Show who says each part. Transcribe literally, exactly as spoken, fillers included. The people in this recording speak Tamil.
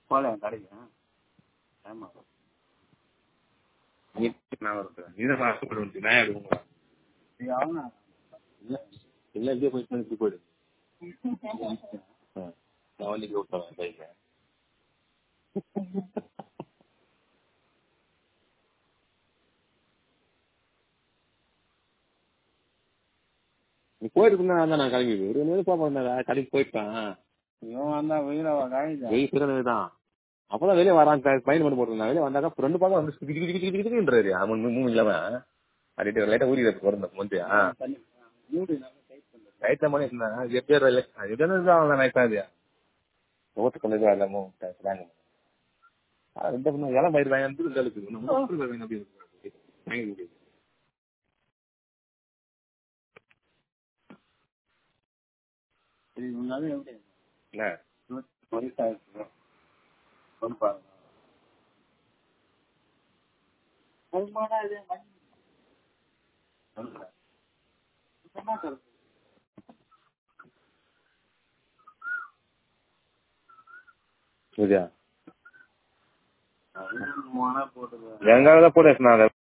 Speaker 1: போல கடைக்கு ஆமா நான் வரேன் நீ தான் ஆசைப்பட்டு நான் எடுங்க இல்லை இல்லை இதே போயிட்டு போயிடு நான் வண்டிக்கு விட்டுறேன் பைக்கை நீ போயிட்டு நான் தான் நான் கிளம்பி ஒரு நேரம் போக கடைக்கு போயிட்டான் இவன் வந்தா வெயிலவா காய்ச்சா வெயில் சிறந்தது தான் அப்பதான் வெளியே வரான் பையன் பண்ணி போட்டுருந்தான் வெளியே வந்தாக்கா ரெண்டு பக்கம் வந்து கிட்டி கிட்டி கிட்டி கிட்டின்றாரு அவன் மூணு இல்லாம அப்படியே லைட்டா ஊறி வரணும் முந்தையா லைட்ல மணி இருந்தான் எப்படியா இல்லை எப்படியா அவன் நைட்டா அது ஓட்டு கொண்டு இல்லாம ரெண்டு பொண்ணு இளம் பயிர் வாங்கி வந்து என்ன எங்காவது போட்டு